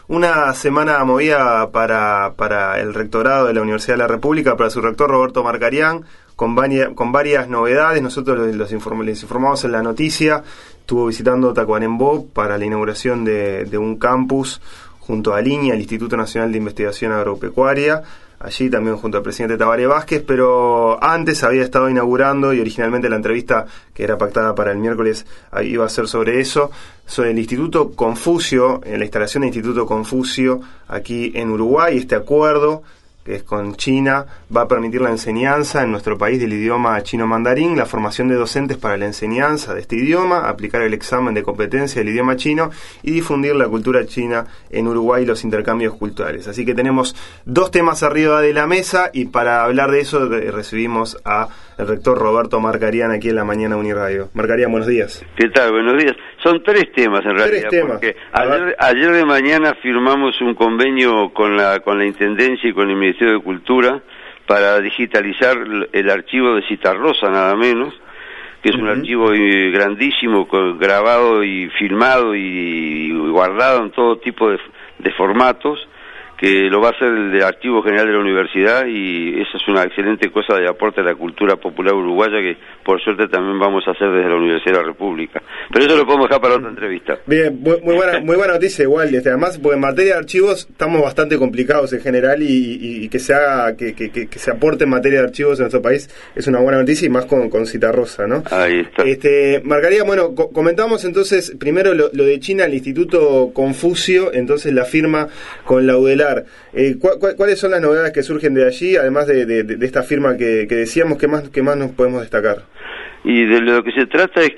Una semana movida para el rectorado de la Universidad de la República, para su rector Roberto Marcarián, con varias novedades. Nosotros les informamos en la noticia. Estuvo visitando Tacuarembó para la inauguración de un campus junto a Línea, el Instituto Nacional de Investigación Agropecuaria, allí también junto al presidente Tabaré Vázquez, pero antes había estado inaugurando, y originalmente la entrevista que era pactada para el miércoles iba a ser sobre eso, sobre el Instituto Confucio, en la instalación del Instituto Confucio aquí en Uruguay. Este acuerdo, que es con China, va a permitir la enseñanza en nuestro país del idioma chino mandarín, la formación de docentes para la enseñanza de este idioma, aplicar el examen de competencia del idioma chino y difundir la cultura china en Uruguay y los intercambios culturales. Así que tenemos dos temas arriba de la mesa, y para hablar de eso recibimos a el rector Roberto Marcarián aquí en la Mañana Uniradio. Marcarián, buenos días. ¿Qué tal? Buenos días. Son tres temas en realidad. Porque ayer de mañana firmamos un convenio con la Intendencia y con el Ministerio de Cultura para digitalizar el archivo de Citarrosa, nada menos, que es un archivo grandísimo, grabado y filmado y guardado en todo tipo de formatos, que lo va a hacer el Archivo General de la Universidad, y esa es una excelente cosa de aporte a la cultura popular uruguaya que por suerte también vamos a hacer desde la Universidad de la República. Pero eso lo podemos dejar para otra entrevista. Bien, muy buena noticia igual. Además, porque en materia de archivos estamos bastante complicados en general, y que se haga, que se aporte en materia de archivos en nuestro país es una buena noticia, y más con Citarrosa, ¿no? Ahí está. Marcarián, bueno, comentamos entonces primero lo de China, el Instituto Confucio, entonces la firma con la UDELAR. ¿Cuáles son las novedades que surgen de allí, además de esta firma que decíamos? ¿Qué más nos podemos destacar? Y de lo que se trata es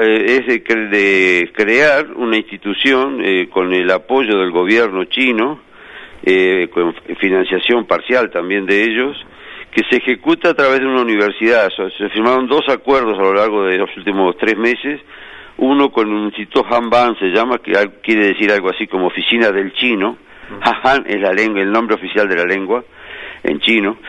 de crear una institución con el apoyo del gobierno chino, con financiación parcial también de ellos, que se ejecuta a través de una universidad. Se firmaron 2 acuerdos a lo largo de los últimos 3 meses, uno con un instituto Hanban, se llama, que quiere decir algo así como Oficina del Chino. Han es la lengua, el nombre oficial de la lengua en chino,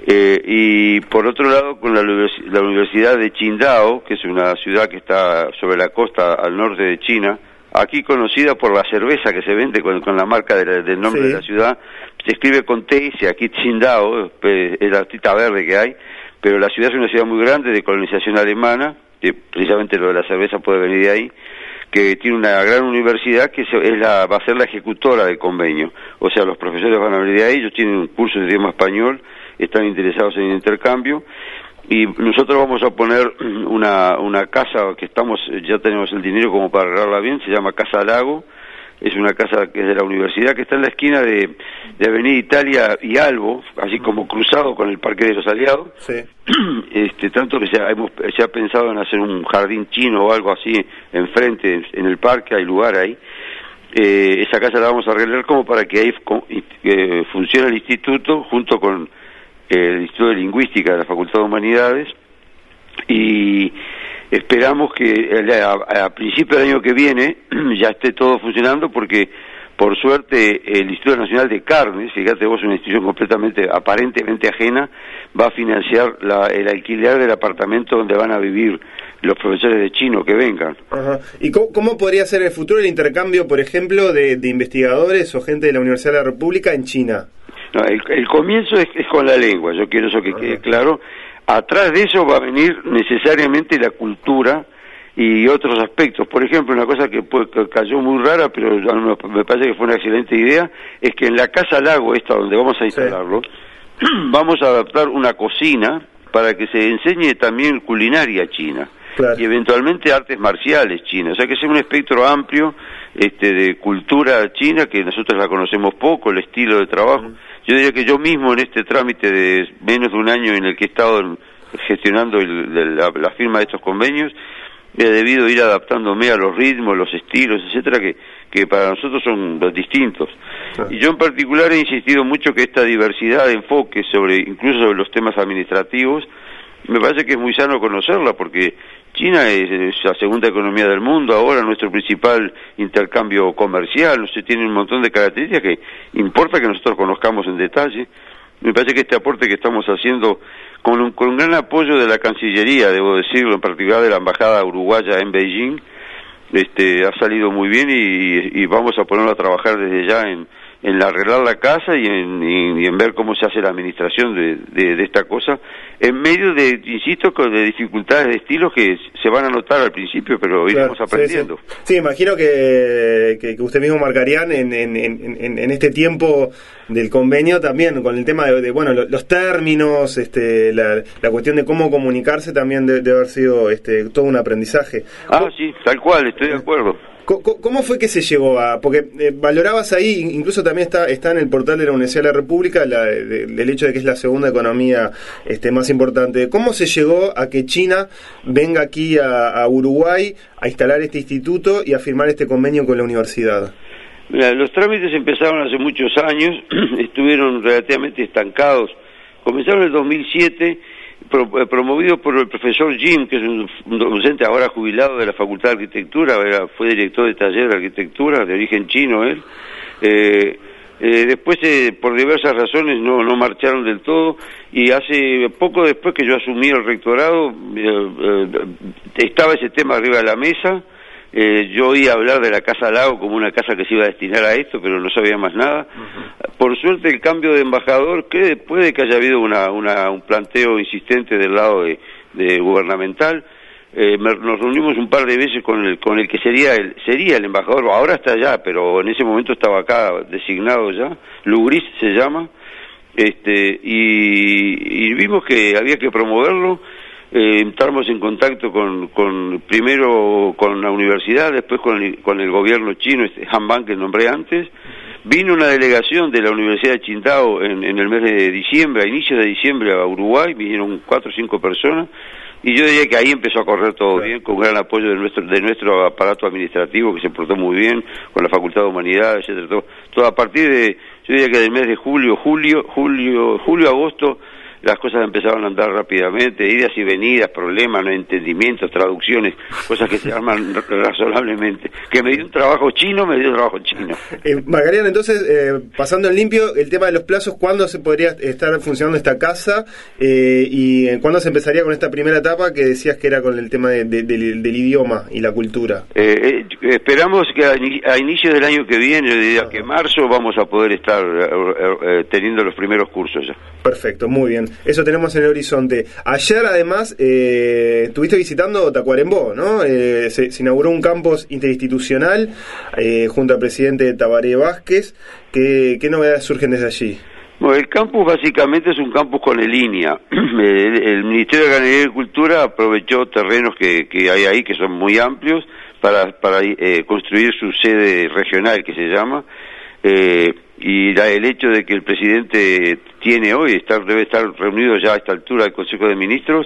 y por otro lado con la Universidad de Qingdao, que es una ciudad que está sobre la costa al norte de China, aquí conocida por la cerveza que se vende con la marca del nombre de la ciudad. Se escribe con TS, aquí Qingdao es la tita verde que hay, pero la ciudad es una ciudad muy grande de colonización alemana, que precisamente lo de la cerveza puede venir de ahí, que tiene una gran universidad que va a ser la ejecutora del convenio. O sea, los profesores van a venir de ahí, ellos tienen un curso de idioma español, están interesados en el intercambio, y nosotros vamos a poner una casa que ya tenemos el dinero como para arreglarla bien, se llama Casa Lago. Es una casa que es de la universidad, que está en la esquina de Avenida Italia y Albo, así como cruzado con el Parque de los Aliados. Sí. Tanto que se ha pensado en hacer un jardín chino o algo así enfrente, en el parque, hay lugar ahí. Esa casa la vamos a arreglar como para que ahí funcione el instituto, junto con el Instituto de Lingüística de la Facultad de Humanidades, y esperamos que a principios del año que viene ya esté todo funcionando, porque por suerte el Instituto Nacional de Carnes, fíjate vos, una institución aparentemente ajena, va a financiar el alquiler del apartamento donde van a vivir los profesores de chino que vengan. Ajá. ¿Y cómo podría ser el futuro del intercambio, por ejemplo, de investigadores o gente de la Universidad de la República en China? No, el comienzo es con la lengua, yo quiero eso que quede claro. Atrás de eso va a venir necesariamente la cultura y otros aspectos. Por ejemplo, una cosa que cayó muy rara, pero me parece que fue una excelente idea, es que en la Casa Lago, esta donde vamos a instalarlo, vamos a adaptar una cocina para que se enseñe también culinaria china. Claro. Y eventualmente artes marciales chinas. O sea, que sea un espectro amplio de cultura china, que nosotros la conocemos poco, el estilo de trabajo. Yo diría que yo mismo, en este trámite de menos de un año en el que he estado gestionando la firma de estos convenios, he debido ir adaptándome a los ritmos, los estilos, etcétera, que para nosotros son distintos. Y yo en particular he insistido mucho que esta diversidad de enfoques, incluso sobre los temas administrativos, me parece que es muy sano conocerla, porque China es la segunda economía del mundo ahora, nuestro principal intercambio comercial, tiene un montón de características que importa que nosotros conozcamos en detalle. Me parece que este aporte que estamos haciendo, con un gran apoyo de la Cancillería, debo decirlo, en particular de la Embajada Uruguaya en Beijing, ha salido muy bien y vamos a ponerlo a trabajar desde ya en arreglar la casa y en ver cómo se hace la administración de esta cosa, en medio de, insisto, de dificultades de estilos que se van a notar al principio, pero iremos aprendiendo. Sí, imagino que usted mismo, Marcarián, en este tiempo del convenio también, con el tema de bueno, los términos, la cuestión de cómo comunicarse también debe haber sido todo un aprendizaje. Sí, tal cual, estoy de acuerdo. ¿Cómo fue que se llegó a...? Porque valorabas ahí, incluso también está en el portal de la Universidad de la República, el hecho de que es la segunda economía más importante. ¿Cómo se llegó a que China venga aquí a Uruguay a instalar este instituto y a firmar este convenio con la universidad? Mira, los trámites empezaron hace muchos años, estuvieron relativamente estancados. Comenzaron en el 2007... promovido por el profesor Jim, que es un docente ahora jubilado de la Facultad de Arquitectura, fue director de taller de arquitectura, de origen chino él. Después, por diversas razones, no marcharon del todo, y hace poco después que yo asumí el rectorado, estaba ese tema arriba de la mesa. Yo oí hablar de la Casa Lago como una casa que se iba a destinar a esto, pero no sabía más nada. Por suerte, el cambio de embajador, que puede que haya habido un planteo insistente del lado de gubernamental. Nos reunimos un par de veces con el que sería el embajador, ahora está allá, pero en ese momento estaba acá designado ya, Lugris se llama, y vimos que había que promoverlo. Entramos en contacto primero con la universidad, después con el gobierno chino, Hanban, que nombré antes. Vino una delegación de la Universidad de Qingdao en el mes de diciembre, a inicios de diciembre, a Uruguay, vinieron 4 o 5 personas, y yo diría que ahí empezó a correr todo bien, con gran apoyo de nuestro aparato administrativo, que se portó muy bien, con la Facultad de Humanidades, etcétera, todo a partir de, yo diría que del mes de julio, agosto, las cosas empezaron a andar rápidamente, idas y venidas, problemas, no entendimientos, traducciones, cosas que se arman razonablemente. Que me dio trabajo chino. Marcarián, entonces, pasando en limpio, el tema de los plazos, ¿cuándo se podría estar funcionando esta casa? ¿Y cuándo se empezaría con esta primera etapa que decías que era con el tema del idioma y la cultura? Esperamos que a inicios del año que viene, yo diría que marzo, vamos a poder estar teniendo los primeros cursos ya. Perfecto, muy bien. Eso tenemos en el horizonte. Ayer, además, estuviste visitando Tacuarembó, ¿no? Se inauguró un campus interinstitucional junto al presidente Tabaré Vázquez. ¿Qué novedades surgen desde allí? Bueno, el campus básicamente es un campus con línea. El Ministerio de Ganadería y Agricultura aprovechó terrenos que hay ahí, que son muy amplios, para construir su sede regional, que se llama. Y el hecho de que el presidente tiene hoy, debe estar reunido ya a esta altura del Consejo de Ministros,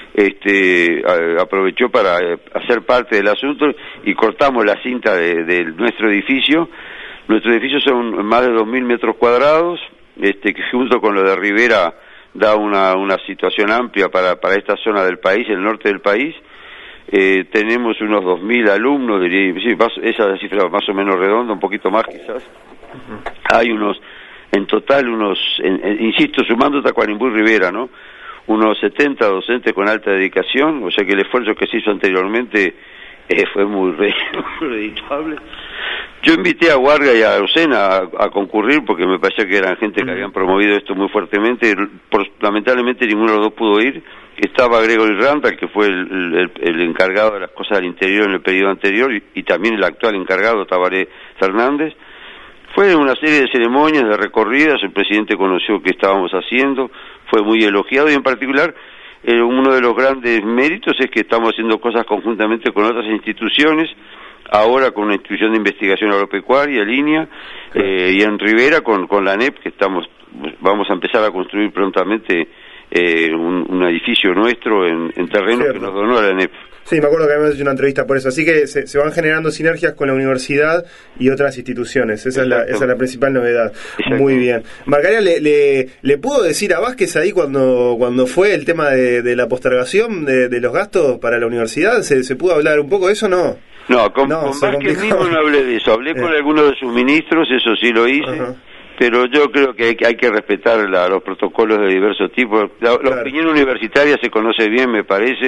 aprovechó para hacer parte del asunto y cortamos la cinta de nuestro edificio. Nuestro edificio son más de 2.000 metros cuadrados, que junto con lo de Rivera da una situación amplia para esta zona del país, el norte del país. Tenemos unos 2.000 alumnos, diría, sí, esa cifra más o menos redonda, un poquito más quizás. Hay en total insisto, sumando Tacuarembó y Rivera, ¿no? Unos 70 docentes con alta dedicación, o sea que el esfuerzo que se hizo anteriormente fue muy redituable. Yo invité a Guardia y a Rosena a concurrir porque me parecía que eran gente que habían promovido esto muy fuertemente. Lamentablemente ninguno de los dos pudo ir. Estaba Gregory Randall, que fue el encargado de las cosas del interior en el periodo anterior, y también el actual encargado, Tabaré Fernández. Fue una serie de ceremonias, de recorridas, el presidente conoció qué estábamos haciendo, fue muy elogiado, y en particular uno de los grandes méritos es que estamos haciendo cosas conjuntamente con otras instituciones, ahora con una institución de investigación agropecuaria, Línea, y en Rivera con la ANEP, que vamos a empezar a construir prontamente un edificio nuestro en terrenos que nos donó la ANEP. Sí, me acuerdo que habíamos hecho una entrevista por eso. Así que se van generando sinergias con la universidad y otras instituciones. Esa es la principal novedad. Exacto. Muy bien. Marcarián, ¿le pudo decir a Vázquez ahí cuando fue el tema de la postergación de los gastos para la universidad? ¿Se pudo hablar un poco de eso o no? No, con Vázquez mismo no hablé de eso. Hablé con algunos de sus ministros, eso sí lo hice. Ajá. Pero yo creo que hay que respetar los protocolos de diversos tipos. La opinión universitaria se conoce bien, me parece.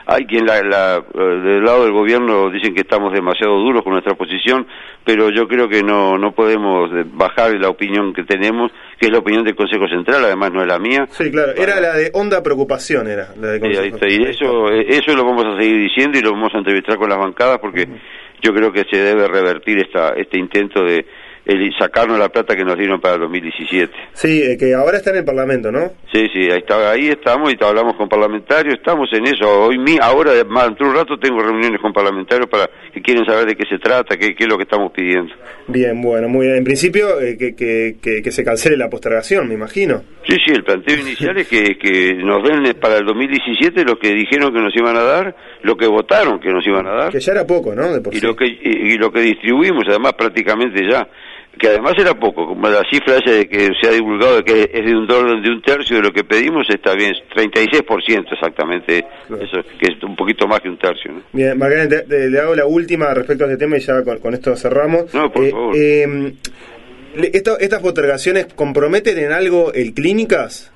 Hay quien del lado del gobierno dicen que estamos demasiado duros con nuestra posición, pero yo creo que no podemos bajar la opinión que tenemos, que es la opinión del Consejo Central, además no es la mía. Sí, claro, era la de honda preocupación, era la de Consejo Central. Y eso lo vamos a seguir diciendo y lo vamos a entrevistar con las bancadas, porque yo creo que se debe revertir este intento de sacarnos la plata que nos dieron para el 2017. Sí, que ahora está en el Parlamento, ¿no? Sí, ahí estamos y hablamos con parlamentarios, estamos en eso. Ahora, más dentro de un rato, tengo reuniones con parlamentarios que quieren saber de qué se trata, qué es lo que estamos pidiendo. Bien, bueno, muy bien. En principio, que se cancele la postergación, me imagino. Sí, el planteo inicial es que nos den para el 2017 lo que dijeron que nos iban a dar, lo que votaron que nos iban a dar. Que ya era poco, ¿no? De por sí. Y lo que distribuimos, además, prácticamente ya. Que además era poco, como la cifra esa de que se ha divulgado de que es de un tercio de lo que pedimos, está bien, 36% exactamente, claro. Eso que es un poquito más que un tercio, ¿no? Bien, Margarita, le hago la última respecto a este tema y ya con esto cerramos. No, por favor. ¿Estas postergaciones comprometen en algo el Clínicas?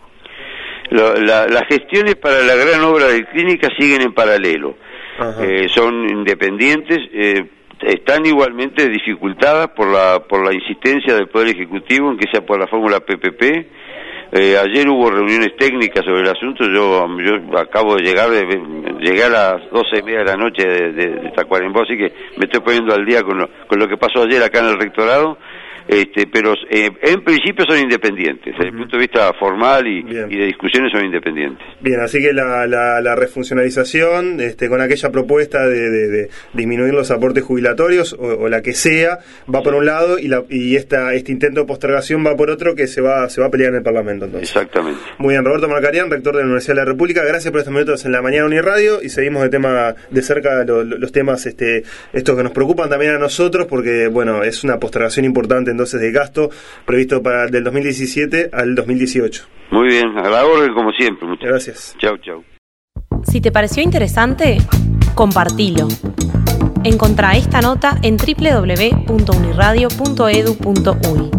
Las gestiones para la gran obra del Clínicas siguen en paralelo. Son independientes, están igualmente dificultadas por la insistencia del Poder Ejecutivo en que sea por la fórmula PPP. Ayer hubo reuniones técnicas sobre el asunto. Yo acabo de llegué a las 12:30 de la noche de Tacuarembó, así que me estoy poniendo al día con lo que pasó ayer acá en el rectorado. Pero en principio son independientes, desde el punto de vista formal y de discusiones son independientes. Bien, así que la refuncionalización con aquella propuesta de disminuir los aportes jubilatorios o la que sea, va por un lado y este intento de postergación va por otro, que se va a pelear en el Parlamento entonces. Exactamente. Muy bien, Roberto Marcarián, rector de la Universidad de la República, gracias por estos minutos en la mañana Uniradio y seguimos de cerca los temas estos que nos preocupan también a nosotros, porque bueno, es una postergación importante entonces de gasto previsto para del 2017 al 2018. Muy bien, a la orden como siempre. Muchas gracias. Chau. Si te pareció interesante, compartilo. Encontrá esta nota en www.uniradio.edu.uy.